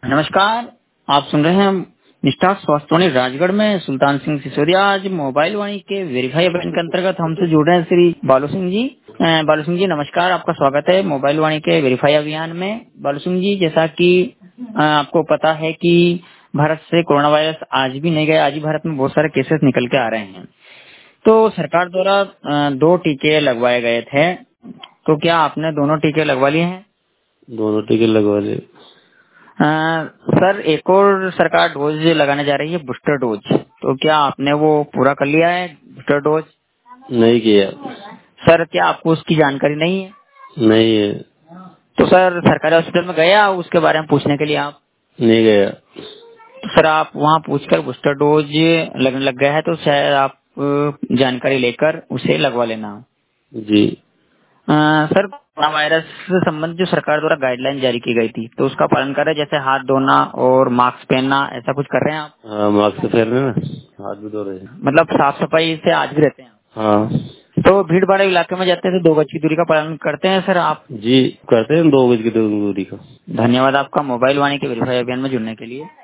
नमस्कार। आप सुन रहे हैं निष्ठा स्वास्थ्यवाणी राजगढ़ में सुल्तान सिंह सिसोदिया। आज मोबाइल वाणी के वेरीफाई अभियान के अंतर्गत हमसे जुड़ रहे हैं श्री बालू सिंह जी। बालू सिंह जी नमस्कार, आपका स्वागत है मोबाइल वाणी के वेरीफाई अभियान में। बालू सिंह जी, जैसा कि आपको पता है कि भारत से कोरोना वायरस आज भी नहीं गया। आज ही भारत में बहुत सारे केसेस निकल के आ रहे हैं। तो सरकार द्वारा 2 टीके लगवाए गए थे, तो क्या आपने दोनों टीके लगवा लिए हैं? दोनों टीके लगवा लिए। सर, एक और सरकार डोज लगाने जा रही है, बूस्टर डोज। तो क्या आपने वो पूरा कर लिया है, बूस्टर डोज? नहीं किया। सर, क्या आपको उसकी जानकारी नहीं है? नहीं है। तो सर, सरकारी हॉस्पिटल में गया उसके बारे में पूछने के लिए आप? नहीं गया। तो सर, आप वहाँ पूछकर बूस्टर डोज लगने लग गया है, तो शायद आप जानकारी लेकर उसे लगवा लेना। जी। सर, कोरोना वायरस से संबंधित जो सरकार द्वारा गाइडलाइन जारी की गई थी, तो उसका पालन कर रहे हैं? जैसे हाथ धोना और मास्क पहनना, ऐसा कुछ कर रहे हैं आप? हाँ, मास्क पहन रहे ना, हाथ भी धो रहे हैं। मतलब साफ सफाई से आज भी रहते हैं आप? हाँ तो भीड़ भाड़ इलाके में जाते हैं तो 2 गज की दूरी का पालन करते हैं सर आप? जी, करते हैं 2 गज की दूरी का। धन्यवाद आपका मोबाइल वाणी के वेरीफाई अभियान में जुड़ने के लिए।